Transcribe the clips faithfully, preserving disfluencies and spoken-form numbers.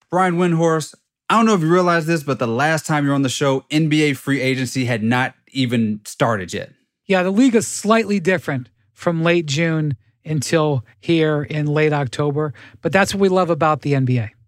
Brian Windhorst, I don't know if you realize this, but the last time you were on the show, N B A free agency had not even started yet. Yeah, the league is slightly different from late June until here in late October. But that's what we love about the N B A.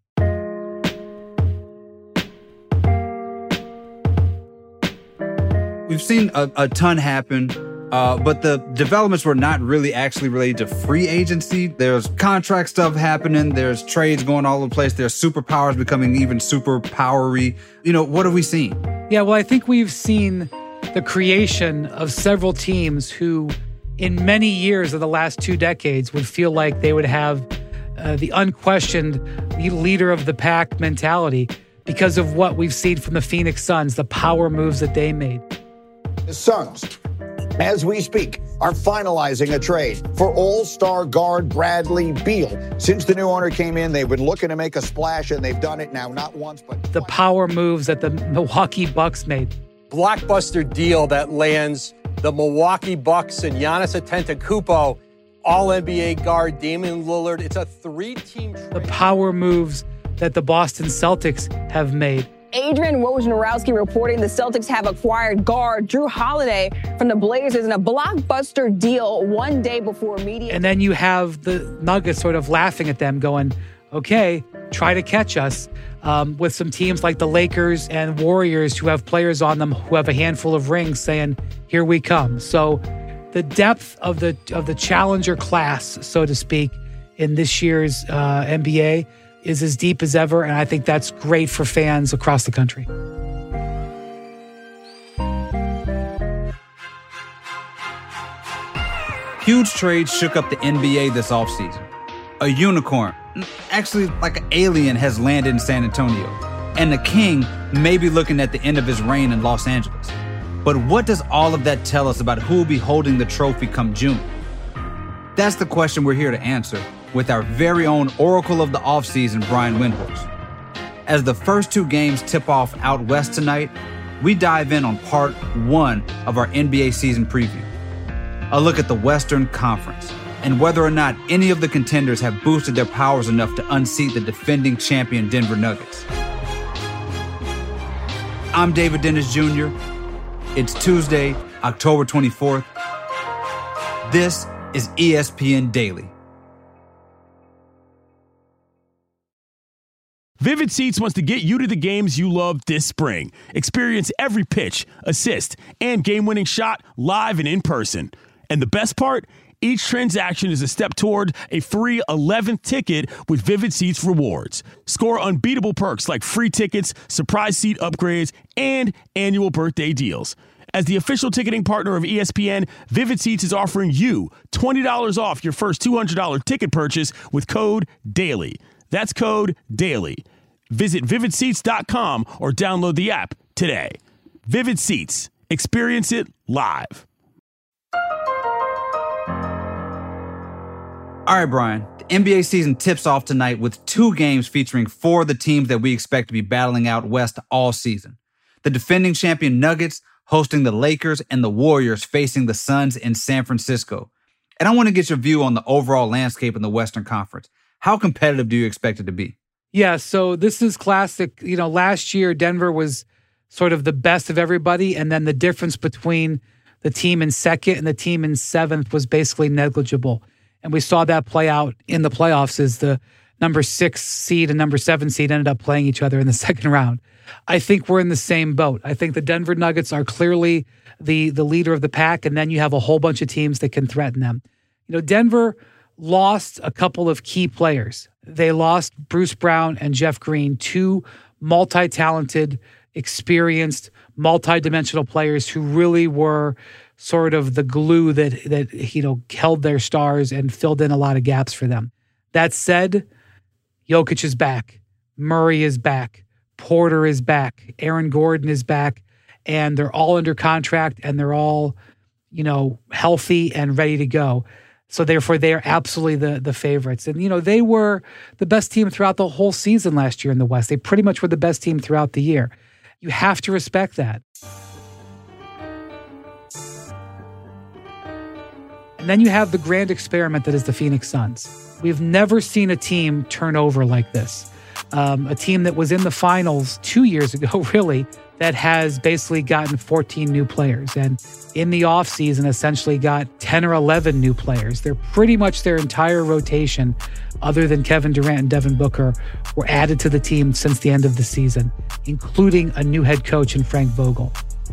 We've seen a, a ton happen, uh, but the developments were not really actually related to free agency. There's contract stuff happening. There's trades going all over the place. There's superpowers becoming even super powery. You know, what have we seen? Yeah, well, I think we've seen the creation of several teams who, in many years of the last two decades, would feel like they would have uh, the unquestioned leader of the pack mentality because of what we've seen from the Phoenix Suns, the power moves that they made. The Suns, as we speak, are finalizing a trade for all-star guard Bradley Beal. Since the new owner came in, they've been looking to make a splash, and they've done it now not once, but twice. The power moves that the Milwaukee Bucks made. Blockbuster deal that lands the Milwaukee Bucks and Giannis Antetokounmpo, all N B A guard Damian Lillard. It's a three-team trade. The power moves that the Boston Celtics have made. Adrian Wojnarowski reporting the Celtics have acquired guard Drew Holiday from the Blazers in a blockbuster deal one day before media. And then you have the Nuggets sort of laughing at them going, okay, try to catch us, um, with some teams like the Lakers and Warriors who have players on them who have a handful of rings saying, here we come. So the depth of the of the challenger class, so to speak, in this year's uh, N B A is as deep as ever, and I think that's great for fans across the country. Huge trades shook up the N B A this offseason. A unicorn, actually like an alien, has landed in San Antonio. And the king may be looking at the end of his reign in Los Angeles. But what does all of that tell us about who will be holding the trophy come June? That's the question we're here to answer with our very own oracle of the offseason, Brian Windhorst. As the first two games tip off out west tonight, we dive in on part one of our N B A season preview. A look at the Western Conference and whether or not any of the contenders have boosted their powers enough to unseat the defending champion Denver Nuggets. I'm David Dennis Junior It's Tuesday, October twenty-fourth. This is E S P N Daily. Vivid Seats wants to get you to the games you love this spring. Experience every pitch, assist, and game-winning shot live and in person. And the best part? Each transaction is a step toward a free eleventh ticket with Vivid Seats rewards. Score unbeatable perks like free tickets, surprise seat upgrades, and annual birthday deals. As the official ticketing partner of E S P N, Vivid Seats is offering you twenty dollars off your first two hundred dollars ticket purchase with code DAILY. That's code DAILY. Visit vivid seats dot com or download the app today. Vivid Seats. Experience it live. All right, Brian. The N B A season tips off tonight with two games featuring four of the teams that we expect to be battling out west all season. The defending champion Nuggets hosting the Lakers and the Warriors facing the Suns in San Francisco. And I want to get your view on the overall landscape in the Western Conference. How competitive do you expect it to be? Yeah, so this is classic. You know, last year, Denver was sort of the best of everybody, and then the difference between the team in second and the team in seventh was basically negligible. And we saw that play out in the playoffs as the number six seed and number seven seed ended up playing each other in the second round. I think we're in the same boat. I think the Denver Nuggets are clearly the, the leader of the pack, and then you have a whole bunch of teams that can threaten them. You know, Denver lost a couple of key players. They lost Bruce Brown and Jeff Green, two multi-talented, experienced, multi-dimensional players who really were sort of the glue that, that you know, held their stars and filled in a lot of gaps for them. That said, Jokic is back. Murray is back. Porter is back. Aaron Gordon is back. And they're all under contract and they're all, you know, healthy and ready to go. So therefore, they are absolutely the, the favorites. And, you know, they were the best team throughout the whole season last year in the West. They pretty much were the best team throughout the year. You have to respect that. And then you have the grand experiment that is the Phoenix Suns. We've never seen a team turn over like this. Um, a team that was in the finals two years ago, really, that has basically gotten fourteen new players. And in the offseason, essentially got ten or eleven new players. They're pretty much their entire rotation, other than Kevin Durant and Devin Booker, were added to the team since the end of the season, including a new head coach in Frank Vogel.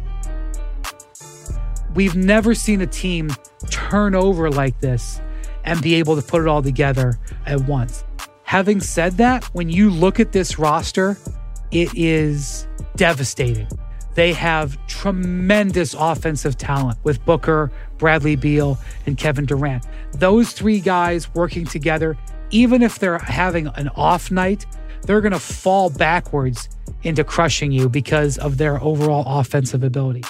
We've never seen a team turn over like this and be able to put it all together at once. Having said that, when you look at this roster, it is devastating. They have tremendous offensive talent with Booker, Bradley Beal, and Kevin Durant. Those three guys working together, even if they're having an off night, they're going to fall backwards into crushing you because of their overall offensive ability.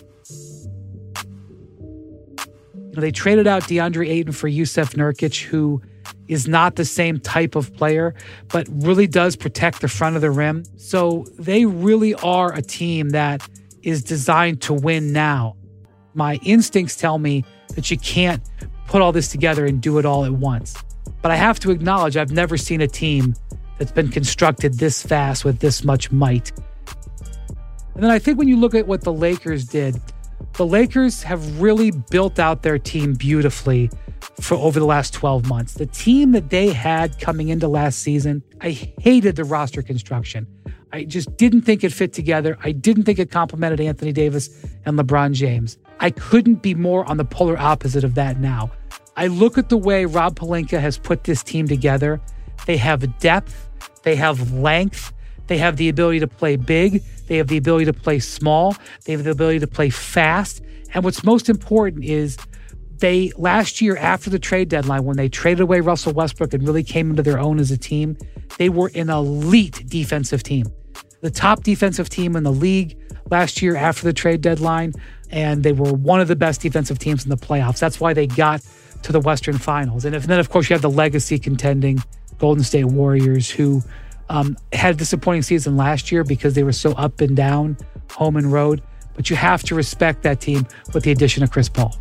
You know, they traded out DeAndre Ayton for Jusuf Nurkic, who is not the same type of player, but really does protect the front of the rim. So they really are a team that is designed to win now. My instincts tell me that you can't put all this together and do it all at once. But I have to acknowledge I've never seen a team that's been constructed this fast with this much might. And then I think when you look at what the Lakers did, the Lakers have really built out their team beautifully for over the last twelve months. The team that they had coming into last season, I hated the roster construction. I just didn't think it fit together. I didn't think it complemented Anthony Davis and LeBron James. I couldn't be more on the polar opposite of that now. I look at the way Rob Pelinka has put this team together. They have depth. They have length. They have the ability to play big. They have the ability to play small. They have the ability to play fast. And what's most important is they, last year after the trade deadline, when they traded away Russell Westbrook and really came into their own as a team, they were an elite defensive team. The top defensive team in the league last year after the trade deadline, and they were one of the best defensive teams in the playoffs. That's why they got to the Western Finals. And, if, and then, of course, you have the legacy contending Golden State Warriors, who um, had a disappointing season last year because they were so up and down, home and road. But you have to respect that team with the addition of Chris Paul.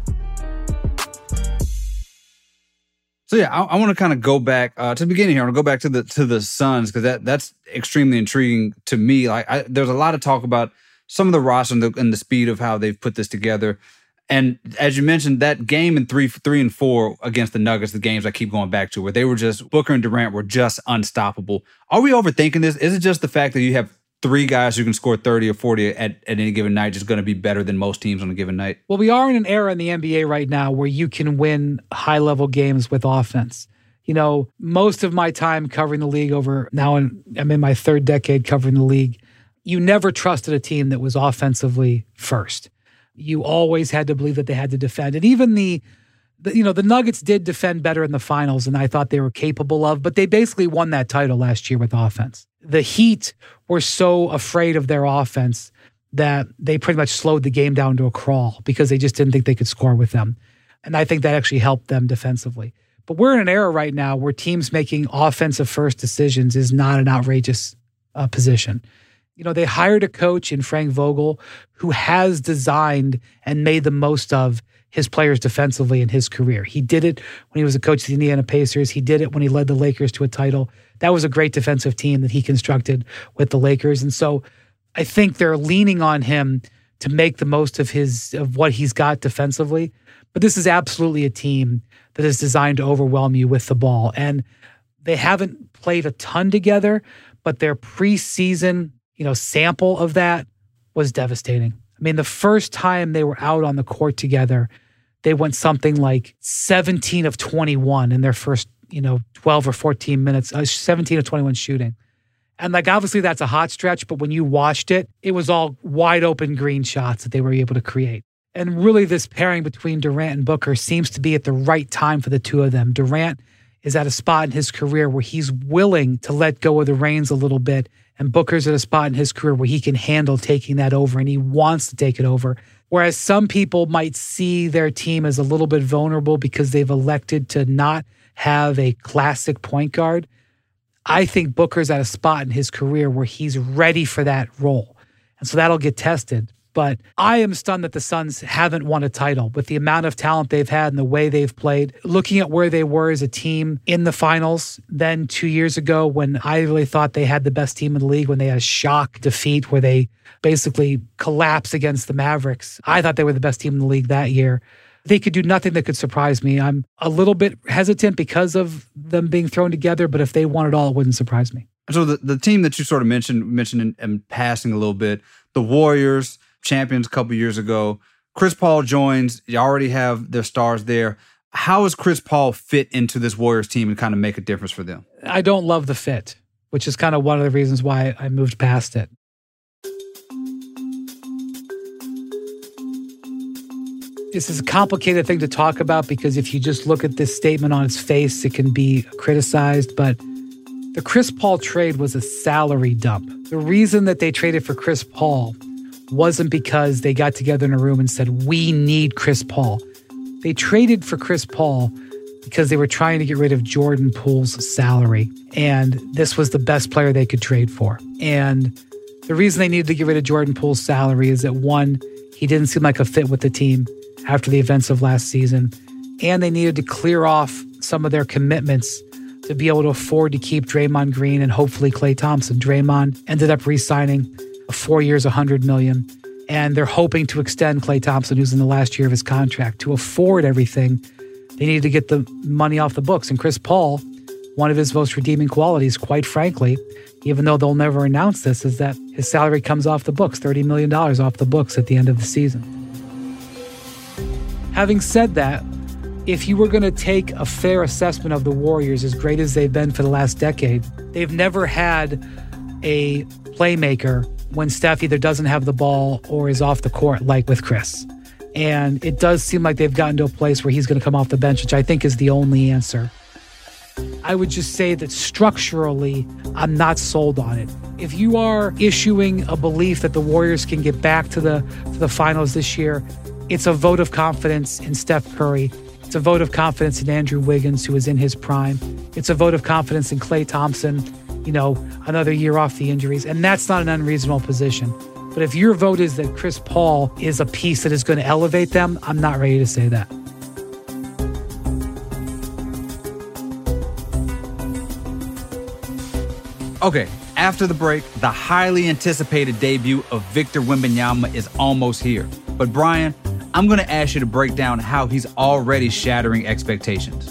So yeah, I, I want to kind of go back uh, to the beginning here. I want to go back to the to the Suns because that that's extremely intriguing to me. Like, I, there's a lot of talk about some of the roster and the, and the speed of how they've put this together. And as you mentioned, that game in three, three and four against the Nuggets, the games I keep going back to, where they were just Booker and Durant were just unstoppable. Are we overthinking this? Is it just the fact that you have three guys who can score thirty or forty at, at any given night just going to be better than most teams on a given night? Well, we are in an era in the N B A right now where you can win high-level games with offense. You know, most of my time covering the league over, now in, I'm in my third decade covering the league, you never trusted a team that was offensively first. You always had to believe that they had to defend. And even the, the, you know, the Nuggets did defend better in the finals than I thought they were capable of, but they basically won that title last year with offense. The Heat were so afraid of their offense that they pretty much slowed the game down to a crawl because they just didn't think they could score with them. And I think that actually helped them defensively. But we're in an era right now where teams making offensive first decisions is not an outrageous uh, position. You know, they hired a coach in Frank Vogel who has designed and made the most of his players defensively in his career. He did it when he was a coach of the Indiana Pacers. He did it when he led the Lakers to a title. That was a great defensive team that he constructed with the Lakers. And so I think they're leaning on him to make the most of his of what he's got defensively. But this is absolutely a team that is designed to overwhelm you with the ball. And they haven't played a ton together, but their preseason, you know, sample of that was devastating. I mean, the first time they were out on the court together, they went something like seventeen of twenty-one in their first, you know, twelve or fourteen minutes, uh, seventeen of twenty-one shooting. And like, obviously that's a hot stretch, but when you watched it, it was all wide open green shots that they were able to create. And really this pairing between Durant and Booker seems to be at the right time for the two of them. Durant is at a spot in his career where he's willing to let go of the reins a little bit. And Booker's at a spot in his career where he can handle taking that over and he wants to take it over. Whereas some people might see their team as a little bit vulnerable because they've elected to not have a classic point guard. I think Booker's at a spot in his career where he's ready for that role. And so that'll get tested. But I am stunned that the Suns haven't won a title with the amount of talent they've had and the way they've played. Looking at where they were as a team in the finals then two years ago when I really thought they had the best team in the league, when they had a shock defeat where they basically collapsed against the Mavericks. I thought they were the best team in the league that year. They could do nothing that could surprise me. I'm a little bit hesitant because of them being thrown together, but if they won it all, it wouldn't surprise me. So the, the team that you sort of mentioned, mentioned in, in passing a little bit, the Warriors, champions a couple years ago. Chris Paul joins. You already have their stars there. How does Chris Paul fit into this Warriors team and kind of make a difference for them? I don't love the fit, which is kind of one of the reasons why I moved past it. This is a complicated thing to talk about because if you just look at this statement on its face, it can be criticized. But the Chris Paul trade was a salary dump. The reason that they traded for Chris Paul wasn't because they got together in a room and said, we need Chris Paul. They traded for Chris Paul because they were trying to get rid of Jordan Poole's salary. And this was the best player they could trade for. And the reason they needed to get rid of Jordan Poole's salary is that, one, he didn't seem like a fit with the team after the events of last season. And they needed to clear off some of their commitments to be able to afford to keep Draymond Green and hopefully Klay Thompson. Draymond ended up re-signing four years, one hundred million dollars. And they're hoping to extend Klay Thompson, who's in the last year of his contract. To afford everything, they needed to get the money off the books. And Chris Paul, one of his most redeeming qualities, quite frankly, even though they'll never announce this, is that his salary comes off the books, thirty million dollars off the books at the end of the season. Having said that, if you were going to take a fair assessment of the Warriors, as great as they've been for the last decade, they've never had a playmaker when Steph either doesn't have the ball or is off the court, like with Chris. And it does seem like they've gotten to a place where he's going to come off the bench, which I think is the only answer. I would just say that structurally, I'm not sold on it. If you are issuing a belief that the Warriors can get back to the to the finals this year, it's a vote of confidence in Steph Curry. It's a vote of confidence in Andrew Wiggins, who is in his prime. It's a vote of confidence in Klay Thompson, you know, another year off the injuries. And that's not an unreasonable position. But if your vote is that Chris Paul is a piece that is going to elevate them, I'm not ready to say that. Okay, after the break, the highly anticipated debut of Victor Wembanyama is almost here. But Brian, I'm going to ask you to break down how he's already shattering expectations.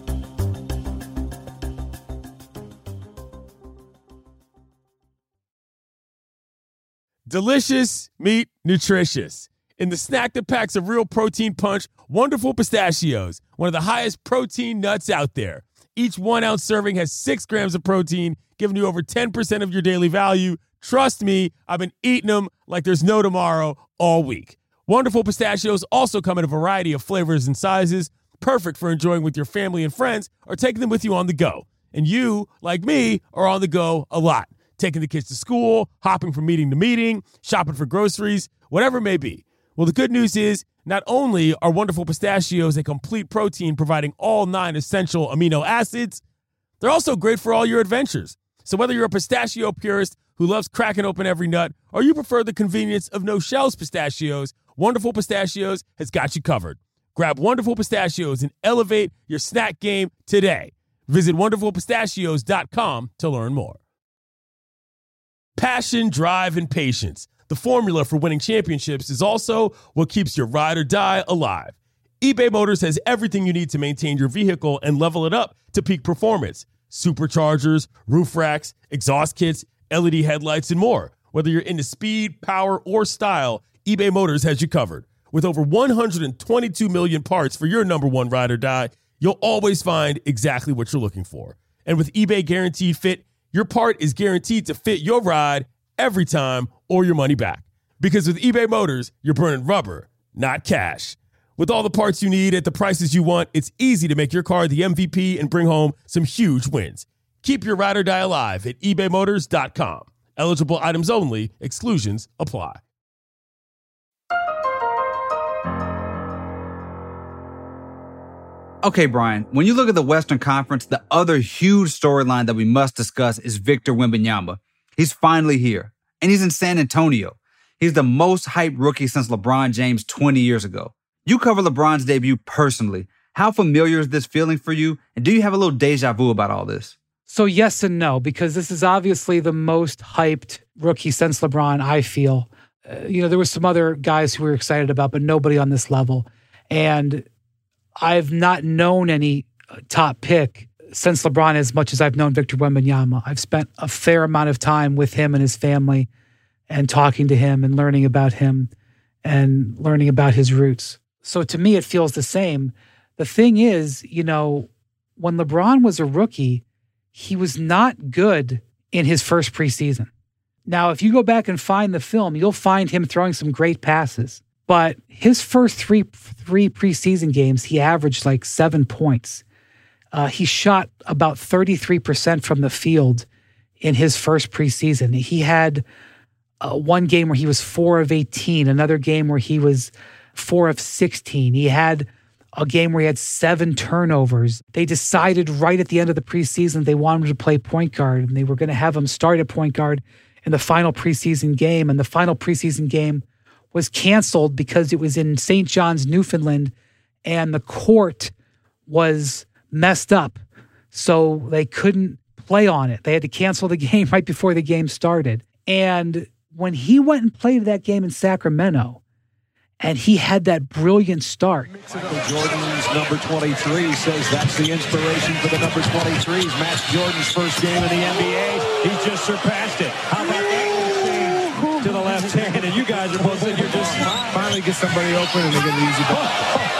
Delicious meat, nutritious. In the snack that packs a real protein punch, Wonderful Pistachios, one of the highest protein nuts out there. Each one-ounce serving has six grams of protein, giving you over ten percent of your daily value. Trust me, I've been eating them like there's no tomorrow all week. Wonderful Pistachios also come in a variety of flavors and sizes, perfect for enjoying with your family and friends or taking them with you on the go. And you, like me, are on the go a lot. Taking the kids to school, hopping from meeting to meeting, shopping for groceries, whatever it may be. Well, the good news is not only are Wonderful Pistachios a complete protein providing all nine essential amino acids, they're also great for all your adventures. So whether you're a pistachio purist who loves cracking open every nut or you prefer the convenience of no-shells pistachios, Wonderful Pistachios has got you covered. Grab Wonderful Pistachios and elevate your snack game today. Visit wonderful pistachios dot com to learn more. Passion, drive, and patience. The formula for winning championships is also what keeps your ride or die alive. eBay Motors has everything you need to maintain your vehicle and level it up to peak performance. Superchargers, roof racks, exhaust kits, L E D headlights, and more. Whether you're into speed, power, or style, eBay Motors has you covered. With over one hundred twenty-two million parts for your number one ride or die, you'll always find exactly what you're looking for. And with eBay Guaranteed Fit, your part is guaranteed to fit your ride every time or your money back. Because with eBay Motors, you're burning rubber, not cash. With all the parts you need at the prices you want, it's easy to make your car the M V P and bring home some huge wins. Keep your ride or die alive at ebay motors dot com. Eligible items only. Exclusions apply. Okay, Brian, when you look at the Western Conference, the other huge storyline that we must discuss is Victor Wembanyama. He's finally here, and he's in San Antonio. He's the most hyped rookie since LeBron James twenty years ago. You cover LeBron's debut personally. How familiar is this feeling for you? And do you have a little deja vu about all this? So yes and no, because this is obviously the most hyped rookie since LeBron, I feel. Uh, you know, there were some other guys who we were excited about, but nobody on this level. And I've not known any top pick since LeBron as much as I've known Victor Wembanyama. I've spent a fair amount of time with him and his family and talking to him and learning about him and learning about his roots. So to me, it feels the same. The thing is, you know, when LeBron was a rookie, he was not good in his first preseason. Now, if you go back and find the film, you'll find him throwing some great passes. But his first three three preseason games, he averaged like seven points. Uh, he shot about thirty-three percent from the field in his first preseason. He had uh, one game where he was four of eighteen, another game where he was four of sixteen. He had a game where he had seven turnovers. They decided right at the end of the preseason they wanted him to play point guard, and they were going to have him start at point guard in the final preseason game. And the final preseason game was canceled because it was in Saint John's, Newfoundland, and the court was messed up. So they couldn't play on it. They had to cancel the game right before the game started. And when he went and played that game in Sacramento, and he had that brilliant start. Michael Jordan's number twenty-three says that's the inspiration for the number twenty-threes. Matt Jordan's first game in the N B A. He just surpassed it. How about that little to the left hand? And you guys are both sitting here just finally get somebody open and they get an easy ball.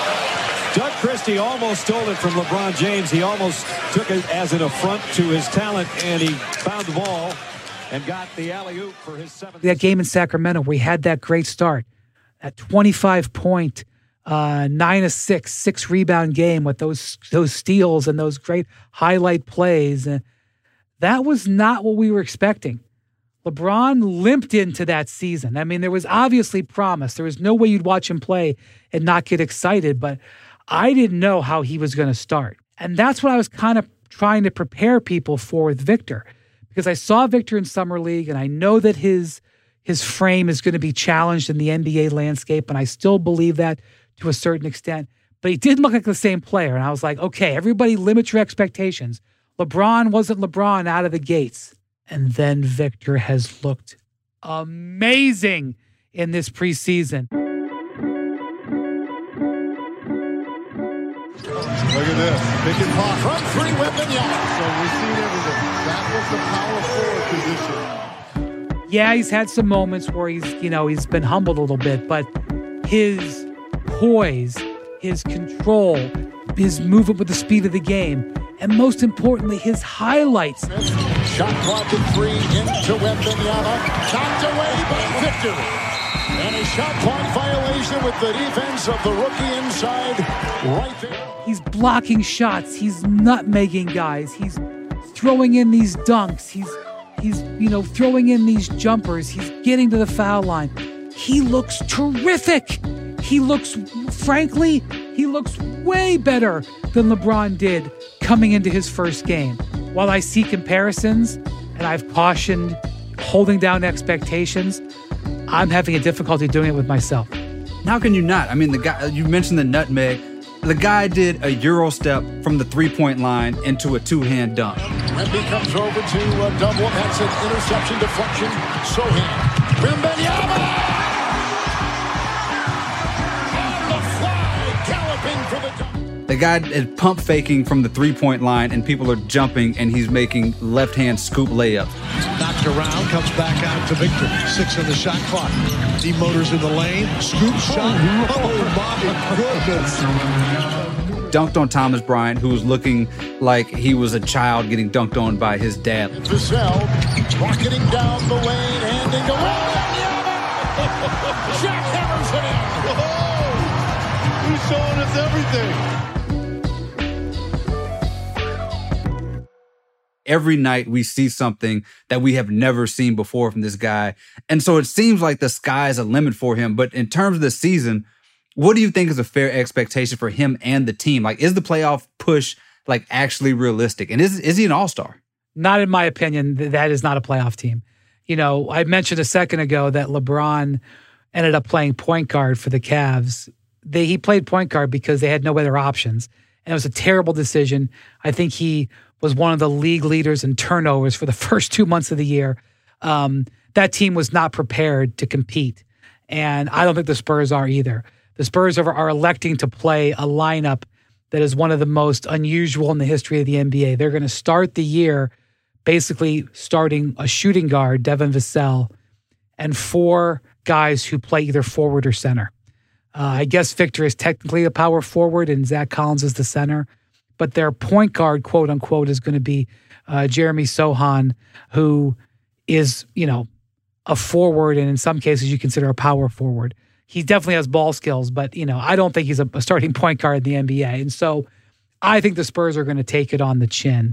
Doug Christie almost stole it from LeBron James. He almost took it as an affront to his talent, and he found the ball and got the alley-oop for his seventh. That game in Sacramento where he had that great start. That twenty-five point, uh, nine of six, six rebound game with those those steals and those great highlight plays. Uh, that was not what we were expecting. LeBron limped into that season. I mean, there was obviously promise. There was no way you'd watch him play and not get excited, but I didn't know how he was going to start. And that's what I was kind of trying to prepare people for with Victor, because I saw Victor in Summer League, and I know that his His frame is going to be challenged in the N B A landscape, and I still believe that to a certain extent. But he did look like the same player, and I was like, okay, everybody limit your expectations. LeBron wasn't LeBron out of the gates. And then Victor has looked amazing in this preseason. Look at this. Pick and pop. From three, Wembanyama. So we've seen everything. That was the power forward position. Yeah, he's had some moments where he's, you know, he's been humbled a little bit, but his poise, his control, his movement with the speed of the game, and most importantly, his highlights. Shot clock at three into Wembanyama. Knocked away by Victor. And a shot clock violation with the defense of the rookie inside right there. He's blocking shots. He's nutmegging guys. He's throwing in these dunks. He's He's, you know, throwing in these jumpers. He's getting to the foul line. He looks terrific. He looks, frankly, he looks way better than LeBron did coming into his first game. While I see comparisons, and I've cautioned holding down expectations, I'm having a difficulty doing it with myself. How can you not? I mean, the guy, you mentioned the nutmeg. The guy did a Euro step from the three-point line into a two-hand dunk. Wemby comes over to uh, double. That's an interception deflection. Sohan. Wembanyama! On the fly, galloping for the dunk. The guy is pump faking from the three-point line, and people are jumping, and he's making left-hand scoop layups. Knocked around, comes back out to Victor. Six on the shot clock. D-motors in the lane. Scoop shot. Oh, my goodness. Dunked on Thomas Bryant, who was looking like he was a child getting dunked on by his dad. Vassell rocketing down the lane, handing to Wembanyama. Jack hammers it in. Whoa! He's showing us everything. Every night we see something that we have never seen before from this guy. And so it seems like the sky is a limit for him. But in terms of the season, what do you think is a fair expectation for him and the team? Like, is the playoff push like actually realistic? And is is he an all-star? Not in my opinion. That is not a playoff team. you know, I mentioned a second ago that LeBron ended up playing point guard for the Cavs. They, he played point guard because they had no other options. And it was a terrible decision. I think he was one of the league leaders in turnovers for the first two months of the year. Um, that team was not prepared to compete. And I don't think the Spurs are either. The Spurs are, are electing to play a lineup that is one of the most unusual in the history of the N B A. They're going to start the year basically starting a shooting guard, Devin Vassell, and four guys who play either forward or center. Uh, I guess Victor is technically a power forward and Zach Collins is the center, but their point guard, quote unquote, is going to be uh, Jeremy Sohan, who is, you know, a forward, and in some cases you consider a power forward. He definitely has ball skills, but, you know, I don't think he's a, a starting point guard in the N B A. And so I think the Spurs are going to take it on the chin.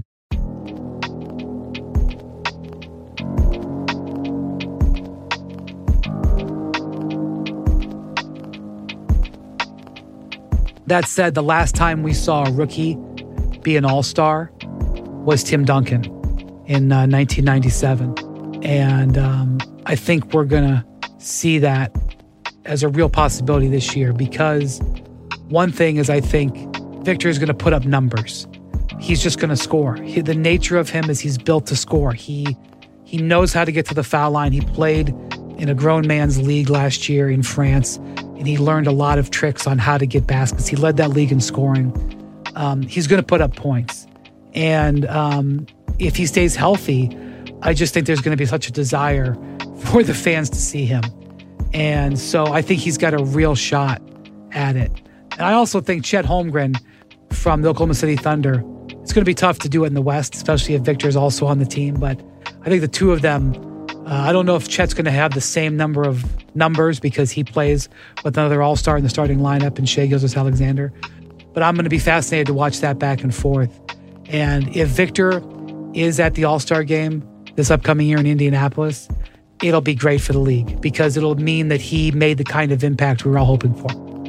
That said, the last time we saw a rookie be an all-star was Tim Duncan in uh, nineteen ninety-seven. And um, I think we're going to see that as a real possibility this year, because one thing is I think Victor is going to put up numbers. He's just going to score. He, the nature of him is he's built to score. He he knows how to get to the foul line. He played in a grown man's league last year in France, and he learned a lot of tricks on how to get baskets. He led that league in scoring. Um, he's going to put up points. And um, if he stays healthy, I just think there's going to be such a desire for the fans to see him. And so I think he's got a real shot at it. And I also think Chet Holmgren from the Oklahoma City Thunder, it's going to be tough to do it in the West, especially if Victor's also on the team. But I think the two of them, uh, I don't know if Chet's going to have the same number of numbers because he plays with another all-star in the starting lineup in Shai Gilgeous-Alexander. But I'm going to be fascinated to watch that back and forth. And if Victor is at the All-Star game this upcoming year in Indianapolis, it'll be great for the league because it'll mean that he made the kind of impact we were all hoping for.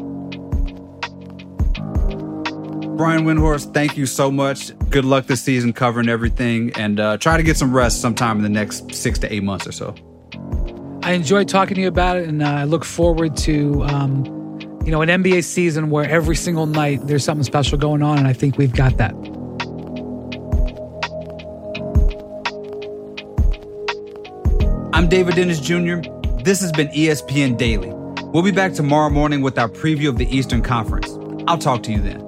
Brian Windhorst, thank you so much. Good luck this season covering everything, and uh, try to get some rest sometime in the next six to eight months or so. I enjoyed talking to you about it, and uh, I look forward to um, you know, an N B A season where every single night there's something special going on, and I think we've got that. I'm David Dennis Junior This has been E S P N Daily. We'll be back tomorrow morning with our preview of the Eastern Conference. I'll talk to you then.